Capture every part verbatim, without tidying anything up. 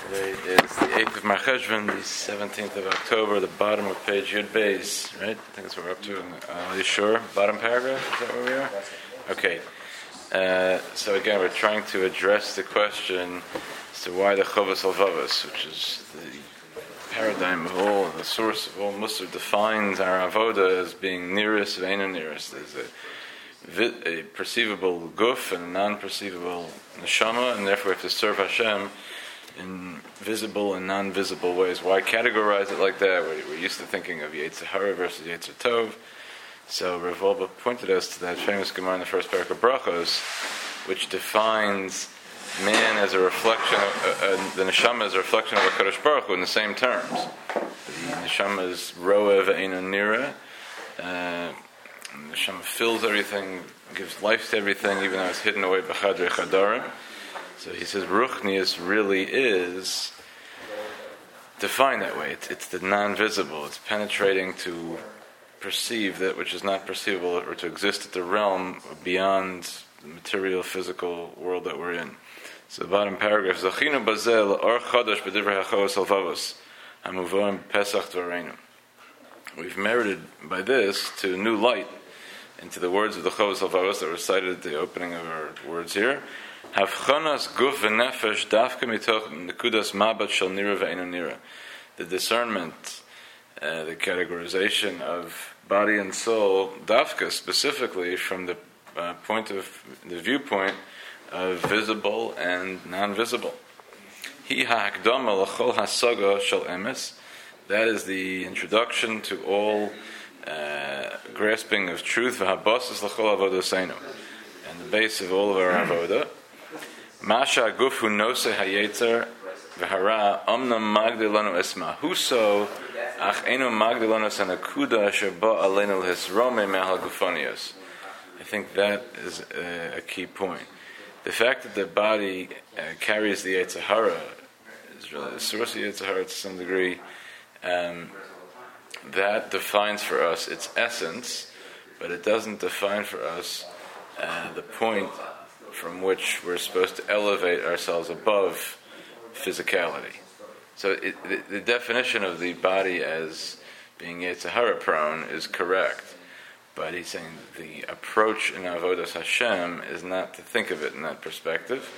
Today is the eighth of Marcheshvan, the seventeenth of October, the bottom of page Yud Beis, right? I think that's what we're up to. Uh, are you sure? Bottom paragraph? Is that where we are? Okay. Uh, so again, we're trying to address the question as to why the Chovos Halvavos, which is the paradigm of all, the source of all Musar, defines our avoda as being nearest and ain't nearest. There's a, a perceivable guf and a non-perceivable neshama, and therefore we have to serve Hashem in visible and non-visible ways. Why categorize it like that? We're, we're used to thinking of Yetzer Hara versus Yetzer Tov. So Rav Wolbe pointed us to that famous Gemara in the first parak of Brachos, which defines man as a reflection of, uh, uh, the neshama as a reflection of HaKadosh Baruch Hu in the same terms. The neshama is roa ve'eino nira. Uh, the neshama fills everything, gives life to everything, even though it's hidden away b'chadrei chadarim. So he says Ruchnius really is defined that way. It's, it's the non-visible. It's penetrating to perceive that which is not perceivable, or to exist at the realm beyond the material, physical world that we're in. So the bottom paragraph, Zachinu bazel or chadash b'divrei hachovos halvavos hamuvoim pesach dvareinu. We've merited by this to new light into the words of the Chovos Halvavos that were cited at the opening of our words here. Havchanas guf v'nefesh dafka mitoch nekudas mabat shel nira ve'eino nira. The discernment, uh, the categorization of body and soul, dafka specifically from the uh, point of the viewpoint of visible and non-visible. Hi ha'akdama l'chol hasaga shel emes. That is the introduction to all uh, grasping of truth. V'habasas l'chol avodoseinu, and the base of all of our avodah. Masha gufu nose hayetzer v'hara omnam magdilanu esma huso ach eno magdilanu sanakuda asher ba alenu l'hisrome mehal gufanios. I think that is a, a key point. The fact that the body uh, carries the Yetzer Hara is really the source of Yetzer Hara to some degree. Um, that defines for us its essence, but it doesn't define for us uh, the point from which we're supposed to elevate ourselves above physicality. So it, the, the definition of the body as being Yetzer Hara prone is correct, but he's saying the approach in Avodas Hashem is not to think of it in that perspective.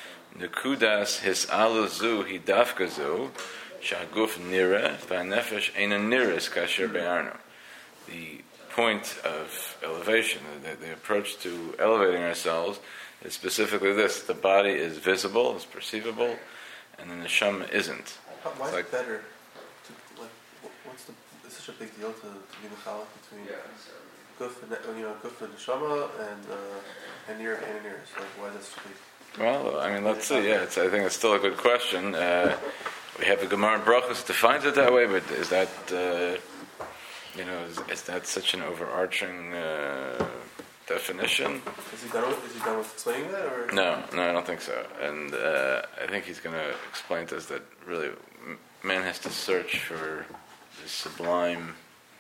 Nekudas his alazu hi dafkazu shaguf nira v'nefesh eina niris kasher be'arnu. The point of elevation, the, the approach to elevating ourselves, is specifically this: the body is visible, is perceivable, and the neshama isn't. Why is like, it better to, like, what's the, it's such a big deal to, to be mechalek between guf and, you know, guf and neshama and uh, and nira and niris? Like, why is that so big? Well, I mean, let's see. Yeah, it's, I think it's still a good question. Uh, we have the Gemara in Brachos that defines it that way, but is that uh, you know is, is that such an overarching uh, definition? Is he done with, is he done with explaining that, or no? No, I don't think so. And uh, I think he's going to explain to us that really man has to search for this sublime.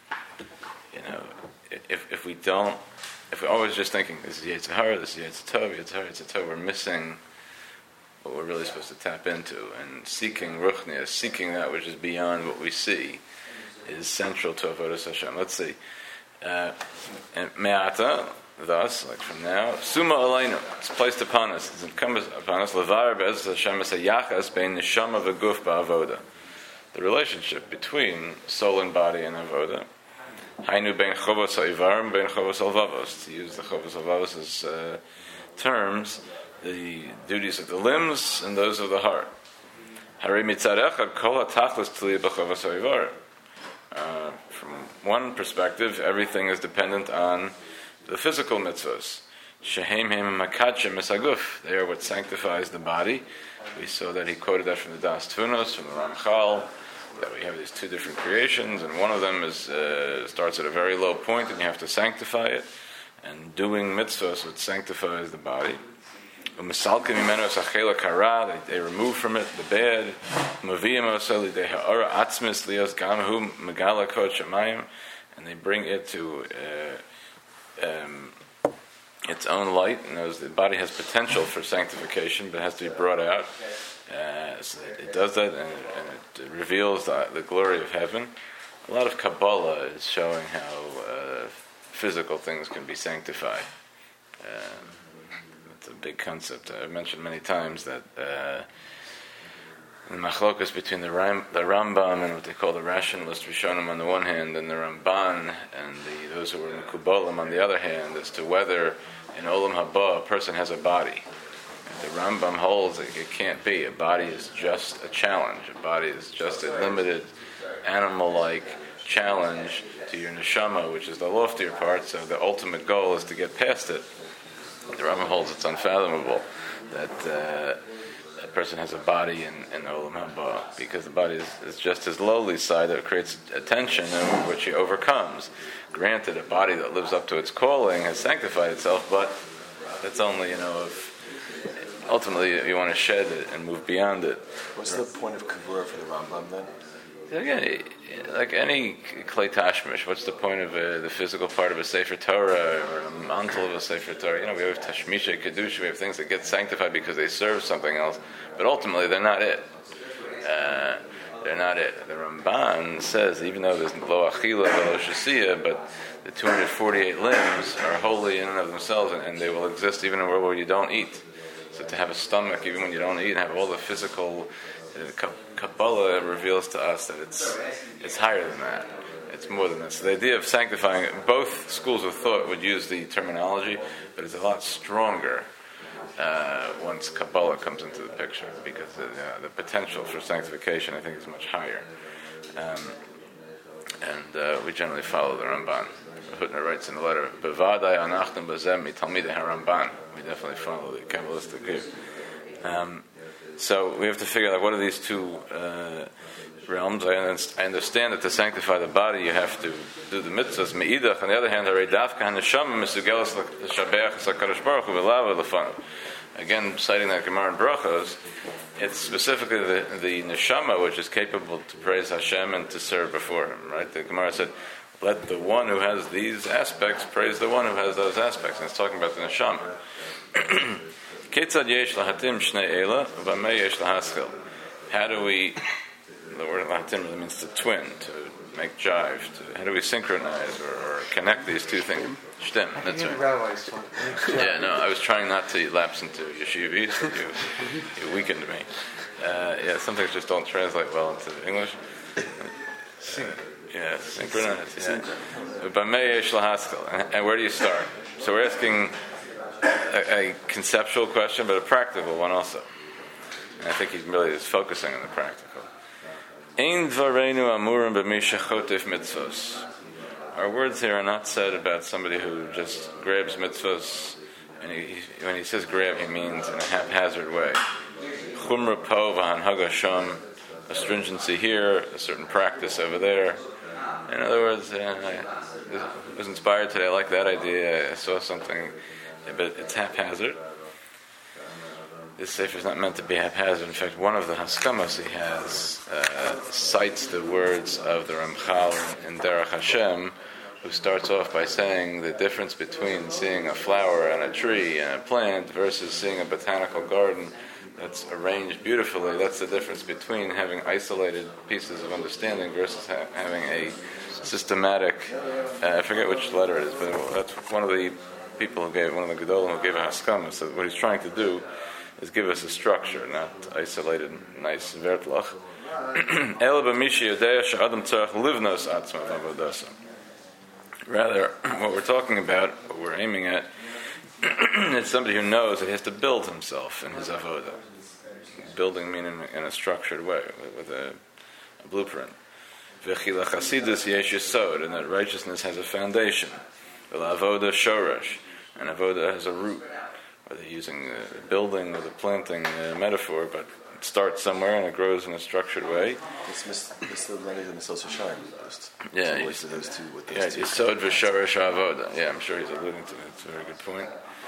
You know, if if we don't, if we're always just thinking this is Yetzer Hara, this is Yetzer Tov, Yetzer Hara, Yetzer Tov, we're missing what we're really supposed to tap into. And seeking Ruchnius, seeking that which is beyond what we see, is central to Avodas Hashem. Let's see. Uh, and Me'ata, thus, like from now, Suma Aleinu, it's placed upon us, it's incumbent upon us, Levar Be'ez Hashem es hayachas bein neshama v'guf ba'avoda. The relationship between soul and body and avoda. Hainu bein chovos ha'ivarim bein chovos halvavos. To use the chovos halvavos as uh, terms, the duties of the limbs and those of the heart. Harei mitzad echad kol ha'tachlis tliya b'chovos ha'ivarim. Uh, from one perspective, everything is dependent on the physical mitzvahs. Shehem hem makadshim esaguf. They are what sanctifies the body. We saw that he quoted that from the Das Tfunos, from the Ramchal, that we have these two different creations, and one of them is uh, starts at a very low point, and you have to sanctify it. And doing mitzvahs, what sanctifies the body. U'misalkim imenu sachela kara, they remove from it the bad. Maviyim oseli deha'ara atzmis lios gamhu megala kod shemayim, and they bring it to uh, um, its own light. And knows the body has potential for sanctification, but it has to be brought out. Uh, so it, it does that, and, it, and it reveals the, the glory of heaven. A lot of Kabbalah is showing how uh, physical things can be sanctified. Um, it's a big concept. I've mentioned many times that uh, the machlokas between the, Ram, the Rambam and what they call the rationalist Rishonim on the one hand, and the Ramban and the, those who are Mekubalim on the other hand, as to whether in Olam Haba a person has a body. The Rambam holds that it can't be. A body is just a challenge. A body is just a limited, animal-like challenge to your neshama, which is the loftier part, so the ultimate goal is to get past it. The Rambam holds it's unfathomable that uh, a person has a body in, in Olam Haba, because the body is, is just his lowly side that creates a tension in which he overcomes. Granted, a body that lives up to its calling has sanctified itself, but that's only, you know, if ultimately you want to shed it and move beyond it. What's the point of kavura for the Rambam then? Again, like any klei tashmish, what's the point of a, the physical part of a Sefer Torah or a mantle of a Sefer Torah? You know, we have tashmisha, kedusha, we have things that get sanctified because they serve something else, but ultimately they're not it. Uh, they're not it. The Ramban says, even though there's lo achila, lo shasiya, but the two hundred forty-eight limbs are holy in and of themselves, and, and they will exist even in a world where you don't eat. So to have a stomach, even when you don't eat, and have all the physical, uh, Kabbalah reveals to us that it's it's higher than that. It's more than that. So the idea of sanctifying, both schools of thought would use the terminology, but it's a lot stronger uh, once Kabbalah comes into the picture, because the, uh, the potential for sanctification, I think, is much higher. Um, and uh, we generally follow the Ramban. Hutner writes in the letter, "Bevadai anachtem bazem mitalmidei haRamban." We definitely follow the Kabbalistic view. Um, so we have to figure out, like, what are these two uh, realms? I, I understand that to sanctify the body, you have to do the mitzvahs. Meidach, on the other hand, harei dafka haneshama misugelas l'shabeach l'kadosh baruch hu v'lava l'fanav. Again, citing that Gemara in Brachos, it's specifically the, the neshama which is capable to praise Hashem and to serve before Him. Right? The Gemara said, let the one who has these aspects praise the one who has those aspects. And it's talking about the neshama. How do we, the word lahatim really means to twin, to make jive, to, how do we synchronize or, or connect these two things? Shtem, that's right. Yeah, no, I was trying not to lapse into yeshiva, so you, you weakened me. Uh, yeah, some things just don't translate well into English. Uh, Yeah, synchronize. Yeah. And where do you start? So we're asking a, a conceptual question, but a practical one also. And I think he really is focusing on the practical. Ein dvareinu amurim b'mei shechotev mitzvos. Our words here are not said about somebody who just grabs mitzvos, and he, when he says grab, he means in a haphazard way. Chumra po v'hanhag Hashem, a stringency here, a certain practice over there. In other words, uh, I was inspired today. I like that idea. I saw something, but it's haphazard. This sefer is not meant to be haphazard. In fact, one of the haskamas he has uh, cites the words of the Ramchal in Derech Hashem, who starts off by saying the difference between seeing a flower and a tree and a plant versus seeing a botanical garden that's arranged beautifully. That's the difference between having isolated pieces of understanding versus ha- having a systematic, uh, I forget which letter it is, but that's one of the people who gave, one of the Gedolim who gave a haskama. So what he's trying to do is give us a structure, not isolated, nice vertlach. Rather, what we're talking about, what we're aiming at, is somebody who knows that he has to build himself in his avodah. Building meaning in a structured way, with a, a blueprint. V'chila chasidus yesh yesod, and that righteousness has a foundation. V'la'avodah shoresh, and avodah has a root. Whether using the building or the planting uh, metaphor, but it starts somewhere and it grows in a structured way. This is the language in the Sos Hashem. Yeah, you see those two. With those yeah, two. yesod v'shoresh avodah. Yeah, I'm sure he's alluding to that. It's a very good point.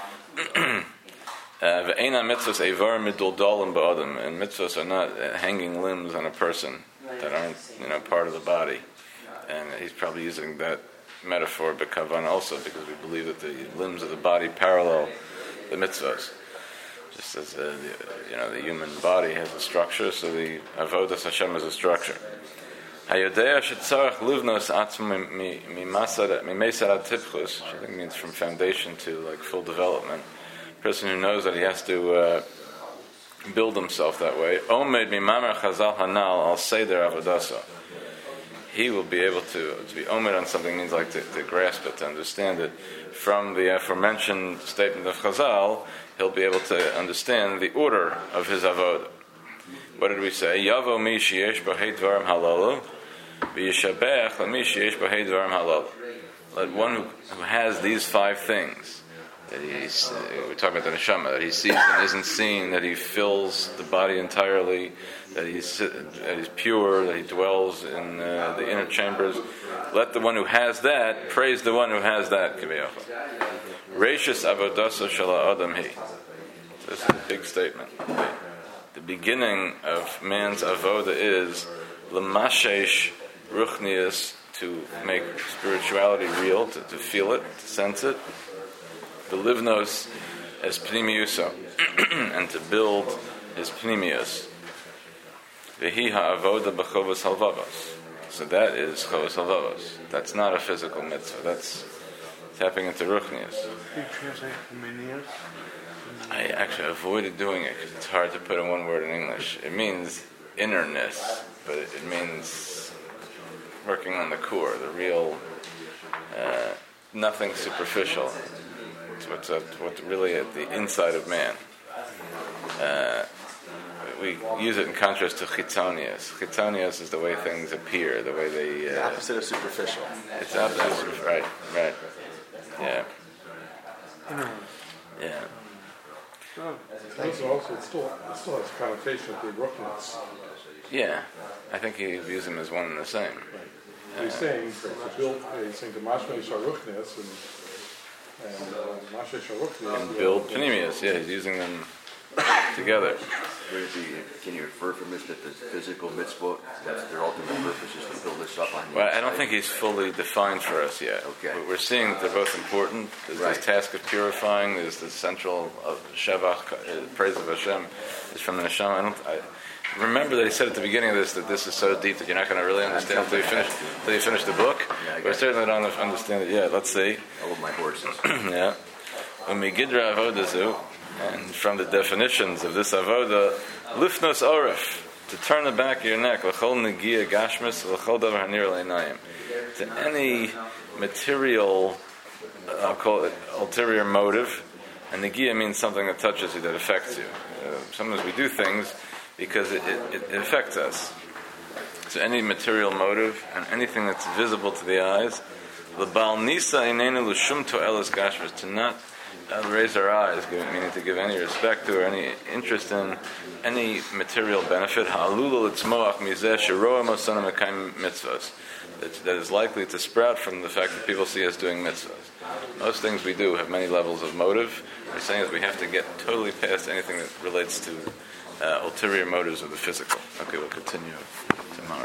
Ve'ena mitzvos eivar midoldalim ba'adam, and mitzvos are not uh, hanging limbs on a person that aren't, you know, part of the body. And he's probably using that metaphor b'kavan also, because we believe that the limbs of the body parallel the mitzvos. Just as uh, the, you know, the human body has a structure, so the avodas Hashem has a structure. Hayodea shetzarach livnos atzmo mimasad mimesad tipchus, which I think means from foundation to like full development. A person who knows that he has to uh, build himself that way. Omed mimamer chazal hanal al seder avodasa. He will be able to to be omed on something means like to, to grasp it, to understand it. From the aforementioned statement of Chazal, he'll be able to understand the order of his avodah. What did we say? Yavo mi sheyesh b'hei dvarim halalu, v'yishabech l'mi sheyesh b'hei dvarim halalu. Let one who, who has these five things, that he's, uh, we're talking about the neshama, that he sees and isn't seen, that he fills the body entirely, that he's, that he's pure, that he dwells in uh, the inner chambers. Let the one who has that praise the one who has that. Reishis avodaso shala adam hi. This is a big statement. The beginning of man's avoda is l'mashesh ruchnius, to make spirituality real, to, to feel it, to sense it. The livnos as pnimiuso, and to build his pnimius. Vehi ha'avoda b'chovas halvavos. So that is chovas halvavos. That's not a physical mitzvah. That's tapping into ruchnius. I actually avoided doing it because it's hard to put in one word in English. It means innerness, but it, it means working on the core, the real, uh, nothing superficial. It's what's, uh, what's really at the inside of man. Uh, we use it in contrast to chitzonius. Chitzonius is the way things appear, the way they... Uh, the opposite of superficial. It's opposite of, right, right. Yeah. Yeah. Also, also it still, it still has connotation of the roughness. Yeah. I think he views them as one and the same. Right. He's saying to build, he's saying to mashmei sharuchnes and and uh, mashmei sharuchnes and build pnimius. Yeah, he's using them together. Can you infer from this that the physical mitzvah, that's their ultimate purpose, is to build this up on the Well, inside? I don't think he's fully defined for us yet. Okay. We're seeing that they're both important. There's Right. this task of purifying. There's the central of Shevach, uh, praise of Hashem, is from the neshama. I don't. I, remember that he said at the beginning of this that this is so deep that you're not going to really understand until you finish until you finish the book. Yeah, I we got certainly don't understand it yet. Let's see. I love my horses. Yeah. Umigidra avodazu, and from the definitions of this avoda, lifnos orif, to turn the back of your neck, l'chol negia gashmis, l'chol davar hanir leinayim, to any material, I'll call it ulterior motive, and negia means something that touches you, that affects you. Uh, sometimes we do things because it, it, it affects us. So any material motive and anything that's visible to the eyes, l'bal nisa inenu l'shum to'elas gashmis, to not Uh, raise our eyes, meaning to give any respect to or any interest in any material benefit. That is likely to sprout from the fact that people see us doing mitzvahs. Most things we do have many levels of motive. We're saying is we have to get totally past anything that relates to uh, ulterior motives of the physical. Okay, we'll continue tomorrow.